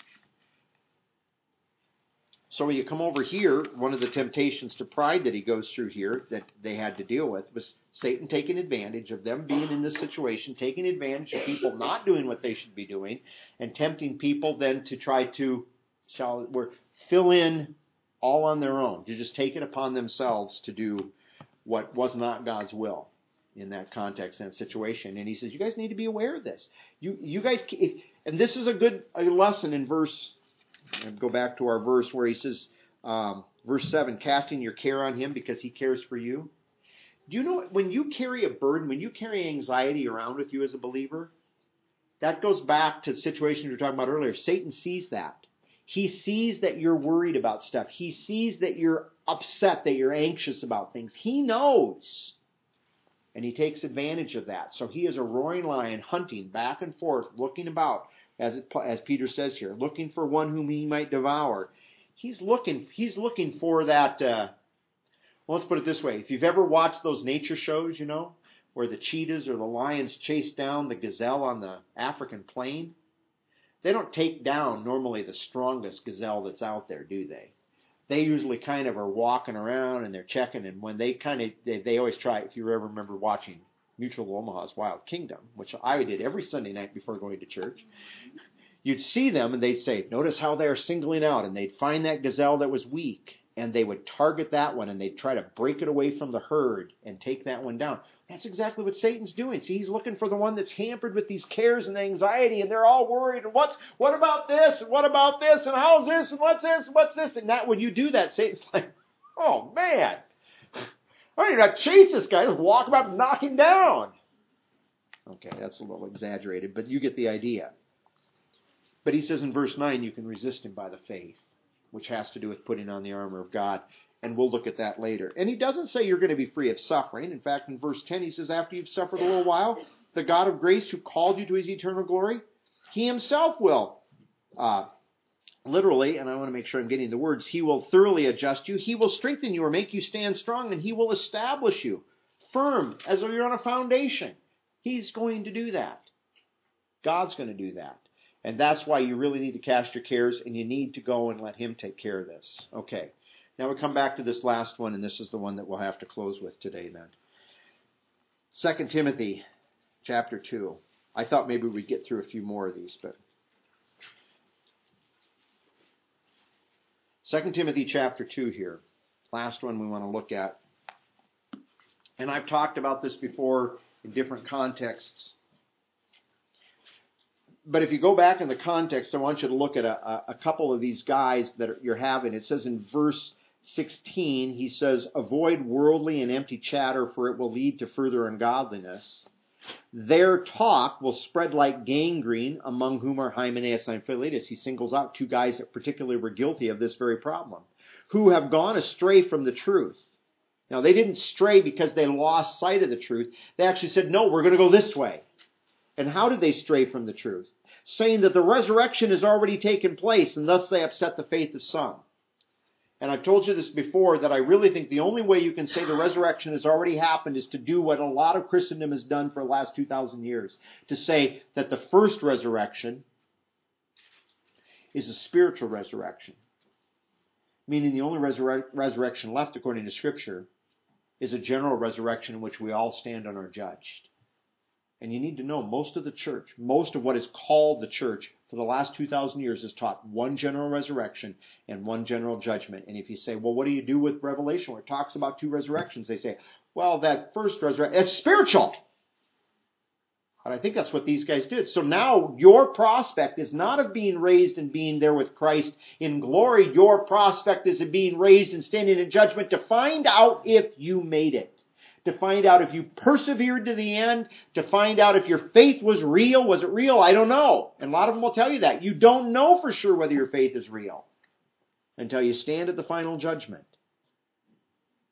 So when you come over here, one of the temptations to pride that he goes through here that they had to deal with was Satan taking advantage of them being in this situation, taking advantage of people not doing what they should be doing, and tempting people then to try to fill in all on their own, to just take it upon themselves to do what was not God's will in that context and situation. And he says, you guys need to be aware of this. You guys, and this is a lesson in verse. And go back to our verse where he says, verse 7, casting your care on Him because He cares for you. Do you know when you carry a burden, when you carry anxiety around with you as a believer, that goes back to the situation we were talking about earlier. Satan sees that. He sees that you're worried about stuff. He sees that you're upset, that you're anxious about things. He knows. And he takes advantage of that. So he is a roaring lion hunting back and forth, looking about. As Peter says here, looking for one whom he might devour. He's looking for that. Well, let's put it this way: if you've ever watched those nature shows, where the cheetahs or the lions chase down the gazelle on the African plain, they don't take down normally the strongest gazelle that's out there, do they? They usually kind of are walking around and they're checking, and when they always try. If you ever remember watching Mutual Omaha's Wild Kingdom, which I did every Sunday night before going to church, you'd see them and they'd say, notice how they're singling out, and they'd find that gazelle that was weak, and they would target that one, and they'd try to break it away from the herd and take that one down. That's exactly what Satan's doing. See, he's looking for the one that's hampered with these cares and anxiety, and they're all worried, and what about this, and what about this, and how's this, and what's this, and what's this, and that when you do that, Satan's like, oh man, I need not chase this guy, just walk him up and knock him down. Okay, that's a little exaggerated, but you get the idea. But he says in verse 9, you can resist him by the faith, which has to do with putting on the armor of God, and we'll look at that later. And he doesn't say you're going to be free of suffering. In fact, in verse 10, he says, after you've suffered a little while, the God of grace who called you to His eternal glory, He Himself will literally, and I want to make sure I'm getting the words, He will thoroughly adjust you. He will strengthen you or make you stand strong, and He will establish you firm as though you're on a foundation. He's going to do that. God's going to do that. And that's why you really need to cast your cares, and you need to go and let Him take care of this. Okay. Now we come back to this last one, and this is the one that we'll have to close with today then. 2 Timothy chapter 2. I thought maybe we'd get through a few more of these, but 2 Timothy chapter 2 here. Last one we want to look at. And I've talked about this before in different contexts. But if you go back in the context, I want you to look at a couple of these guys that you're having. It says in verse 16, he says, avoid worldly and empty chatter, for it will lead to further ungodliness. Their talk will spread like gangrene, among whom are Hymenaeus and Philetus. He singles out two guys that particularly were guilty of this very problem, who have gone astray from the truth. Now, they didn't stray because they lost sight of the truth. They actually said, no, we're going to go this way. And how did they stray from the truth? Saying that the resurrection has already taken place, and thus they upset the faith of some. And I've told you this before, that I really think the only way you can say the resurrection has already happened is to do what a lot of Christendom has done for the last 2,000 years. To say that the first resurrection is a spiritual resurrection. Meaning the only resurrection left, according to Scripture, is a general resurrection in which we all stand and are judged. And you need to know, most of the church, most of what is called the church for the last 2,000 years has taught one general resurrection and one general judgment. And if you say, well, what do you do with Revelation where it talks about two resurrections? They say, well, that first resurrection, it's spiritual. And I think that's what these guys did. So now your prospect is not of being raised and being there with Christ in glory. Your prospect is of being raised and standing in judgment to find out if you made it. To find out if you persevered to the end, to find out if your faith was real. Was it real? I don't know. And a lot of them will tell you that. You don't know for sure whether your faith is real until you stand at the final judgment.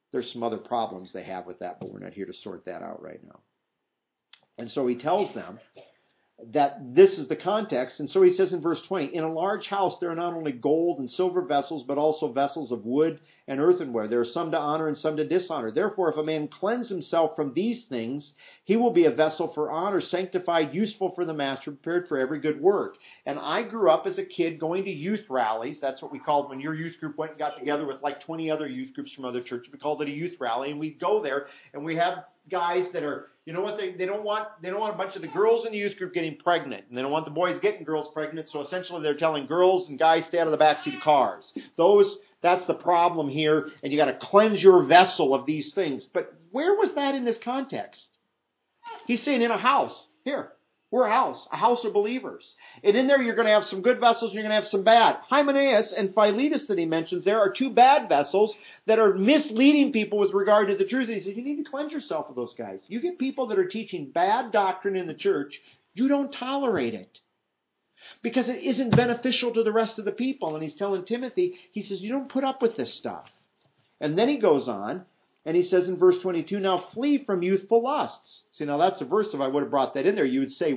There's some other problems they have with that, but we're not here to sort that out right now. And so he tells them that this is the context. And so he says in verse 20, in a large house there are not only gold and silver vessels, but also vessels of wood and earthenware. There are some to honor and some to dishonor. Therefore, if a man cleanse himself from these things, he will be a vessel for honor, sanctified, useful for the master, prepared for every good work. And I grew up as a kid going to youth rallies. That's what we called when your youth group went and got together with like 20 other youth groups from other churches. We called it a youth rally. And we'd go there and we have guys that are, you know what, they don't want a bunch of the girls in the youth group getting pregnant, and they don't want the boys getting girls pregnant, so essentially they're telling girls and guys stay out of the backseat of cars. That's the problem here, and you got to cleanse your vessel of these things. But where was that in this context? He's saying in a house. Here, we're a house of believers. And in there you're going to have some good vessels and you're going to have some bad. Hymenaeus and Philetus that he mentions there are two bad vessels that are misleading people with regard to the truth. And he says you need to cleanse yourself of those guys. You get people that are teaching bad doctrine in the church, you don't tolerate it. Because it isn't beneficial to the rest of the people. And he's telling Timothy, he says, you don't put up with this stuff. And then he goes on, and he says in verse 22, now flee from youthful lusts. See, now that's a verse, if I would have brought that in there, you'd see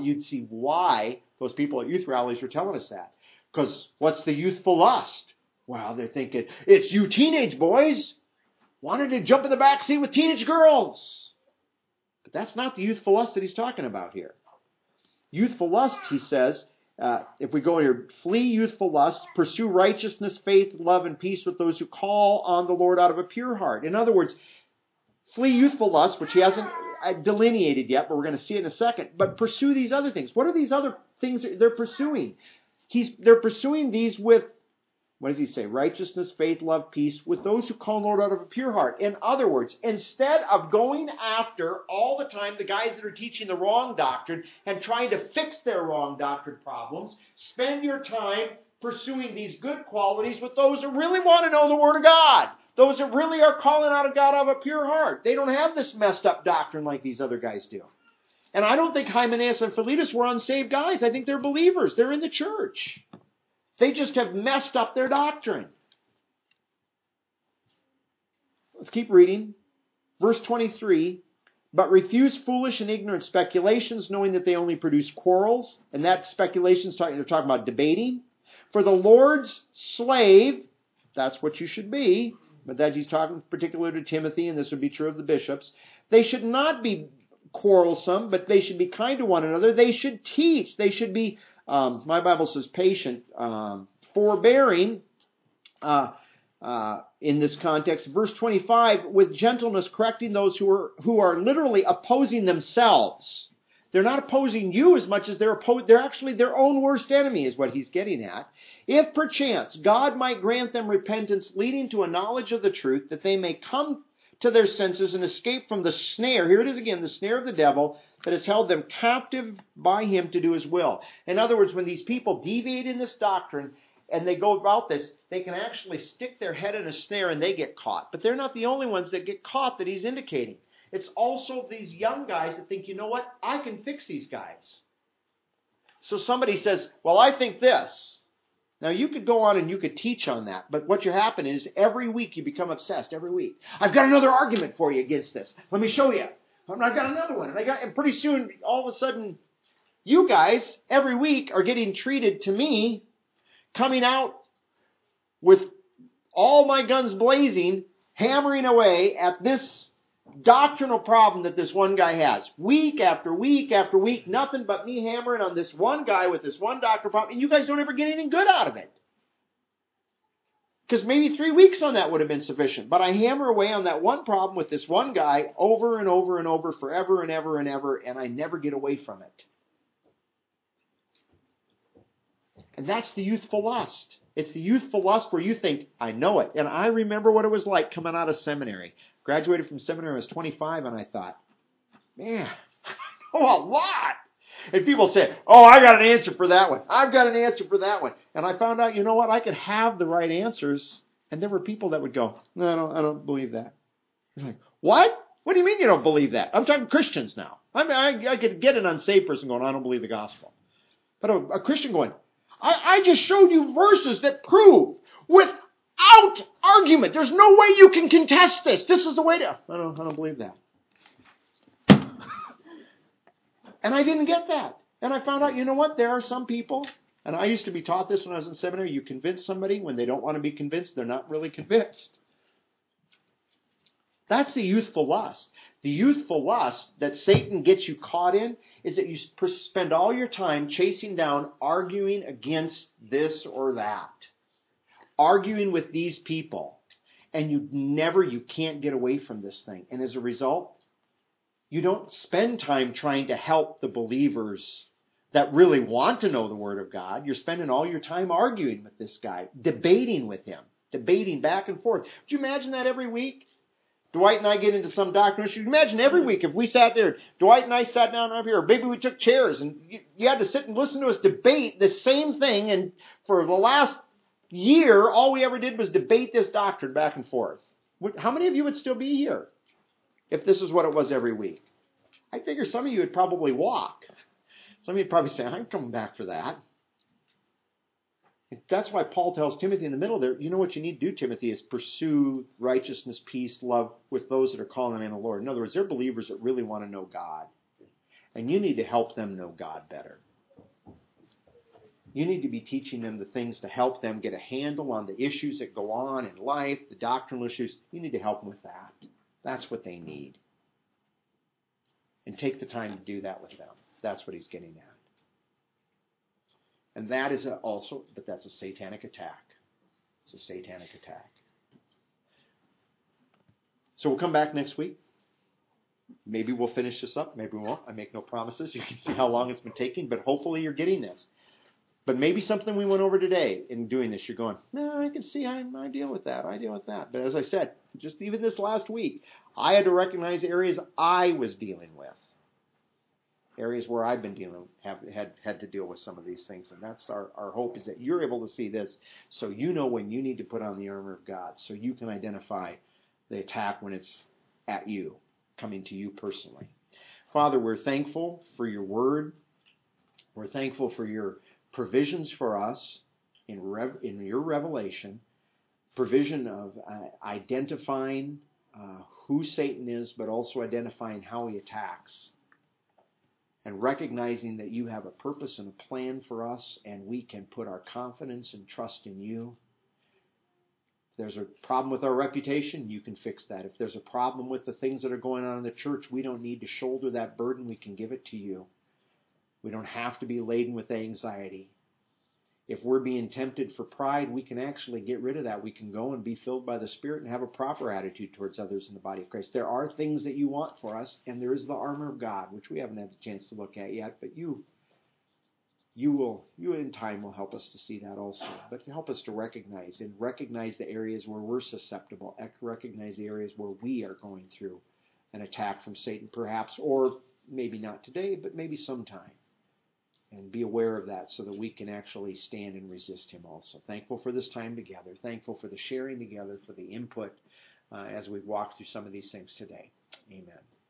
why those people at youth rallies were telling us that. Because what's the youthful lust? Well, they're thinking, it's you teenage boys wanting to jump in the back seat with teenage girls. But that's not the youthful lust that he's talking about here. Youthful lust, he says, if we go here, flee youthful lust, pursue righteousness, faith, love, and peace with those who call on the Lord out of a pure heart. In other words, flee youthful lust, which he hasn't delineated yet, but we're going to see it in a second. But pursue these other things. What are these other things they're pursuing? They're pursuing these with, what does he say? Righteousness, faith, love, peace with those who call the Lord out of a pure heart. In other words, instead of going after all the time the guys that are teaching the wrong doctrine and trying to fix their wrong doctrine problems, spend your time pursuing these good qualities with those that really want to know the Word of God. Those that really are calling out of God out of a pure heart. They don't have this messed up doctrine like these other guys do. And I don't think Hymenaeus and Philetus were unsaved guys. I think they're believers. They're in the church. They just have messed up their doctrine. Let's keep reading. Verse 23, but refuse foolish and ignorant speculations, knowing that they only produce quarrels. And that speculations, they're talking about debating. For the Lord's slave, that's what you should be, but that he's talking particularly to Timothy, and this would be true of the bishops. They should not be quarrelsome, but they should be kind to one another. They should teach. They should be my Bible says patient, forbearing in this context. Verse 25, with gentleness correcting those who are literally opposing themselves. They're not opposing you as much as they're actually their own worst enemy is what he's getting at. If perchance God might grant them repentance leading to a knowledge of the truth, that they may come to their senses and escape from the snare. Here it is again, the snare of the devil that has held them captive by him to do his will. In other words, when these people deviate in this doctrine and they go about this, they can actually stick their head in a snare and they get caught. But they're not the only ones that get caught that he's indicating. It's also these young guys that think, you know what, I can fix these guys. So somebody says, well, I think this. Now, you could go on and you could teach on that, but what you happen is every week you become obsessed, every week. I've got another argument for you against this. Let me show you. I've got another one. And pretty soon, all of a sudden, you guys, every week, are getting treated to me, coming out with all my guns blazing, hammering away at this doctrinal problem that this one guy has. Week after week after week, nothing but me hammering on this one guy with this one doctrinal problem, and you guys don't ever get anything good out of it. Because maybe 3 weeks on that would have been sufficient. But I hammer away on that one problem with this one guy over and over and over, forever and ever and ever, and I never get away from it. And that's the youthful lust. It's the youthful lust where you think, I know it. And I remember what it was like coming out of seminary. Graduated from seminary when I was 25, and I thought, man, I know a lot. And people say, oh, I got an answer for that one. I've got an answer for that one. And I found out, you know what? I could have the right answers. And there were people that would go, no, I don't believe that. I'm like, what? What do you mean you don't believe that? I'm talking Christians now. I mean, I could get an unsaved person going, I don't believe the gospel. But a Christian going, I just showed you verses that prove without argument. There's no way you can contest this. This is the way to... I don't believe that. And I didn't get that. And I found out, you know what? There are some people, and I used to be taught this when I was in seminary, you convince somebody when they don't want to be convinced, they're not really convinced. That's the youthful lust. The youthful lust that Satan gets you caught in is that you spend all your time chasing down, arguing against this or that. Arguing with these people. And you can't get away from this thing. And as a result, you don't spend time trying to help the believers that really want to know the Word of God. You're spending all your time arguing with this guy, debating with him, debating back and forth. Would you imagine that every week? Dwight and I get into some doctrinal issue. Imagine every week if we sat there, Dwight and I sat down over here, or maybe we took chairs, and you had to sit and listen to us debate the same thing, and for the last year, all we ever did was debate this doctrine back and forth. How many of you would still be here if this is what it was every week? I figure some of you would probably walk. Some of you would probably say, I'm coming back for that. That's why Paul tells Timothy in the middle there, you know what you need to do, Timothy, is pursue righteousness, peace, love with those that are calling on the name of the Lord. In other words, they're believers that really want to know God. And you need to help them know God better. You need to be teaching them the things to help them get a handle on the issues that go on in life, the doctrinal issues. You need to help them with that. That's what they need. And take the time to do that with them. That's what he's getting at. And that is but that's a satanic attack. It's a satanic attack. So we'll come back next week. Maybe we'll finish this up. Maybe we won't. I make no promises. You can see how long it's been taking, but hopefully you're getting this. But maybe something we went over today in doing this, you're going, no, I can see I deal with that. I deal with that. But as I said, just even this last week, I had to recognize areas I was dealing with. Areas where I've been had to deal with some of these things. And that's our hope, is that you're able to see this so you know when you need to put on the armor of God, so you can identify the attack when it's at you, coming to you personally. Father, we're thankful for your word. We're thankful for your provisions for us in your revelation, provision of identifying who Satan is, but also identifying how he attacks. And recognizing that you have a purpose and a plan for us, and we can put our confidence and trust in you. If there's a problem with our reputation, you can fix that. If there's a problem with the things that are going on in the church, we don't need to shoulder that burden. We can give it to you. We don't have to be laden with anxiety. If we're being tempted for pride, we can actually get rid of that. We can go and be filled by the Spirit and have a proper attitude towards others in the body of Christ. There are things that you want for us, and there is the armor of God, which we haven't had the chance to look at yet, but you in time will help us to see that also. But help us to recognize the areas where we're susceptible, recognize the areas where we are going through an attack from Satan perhaps, or maybe not today, but maybe sometime. And be aware of that so that we can actually stand and resist him also. Thankful for this time together. Thankful for the sharing together, for the input as we've walked through some of these things today. Amen.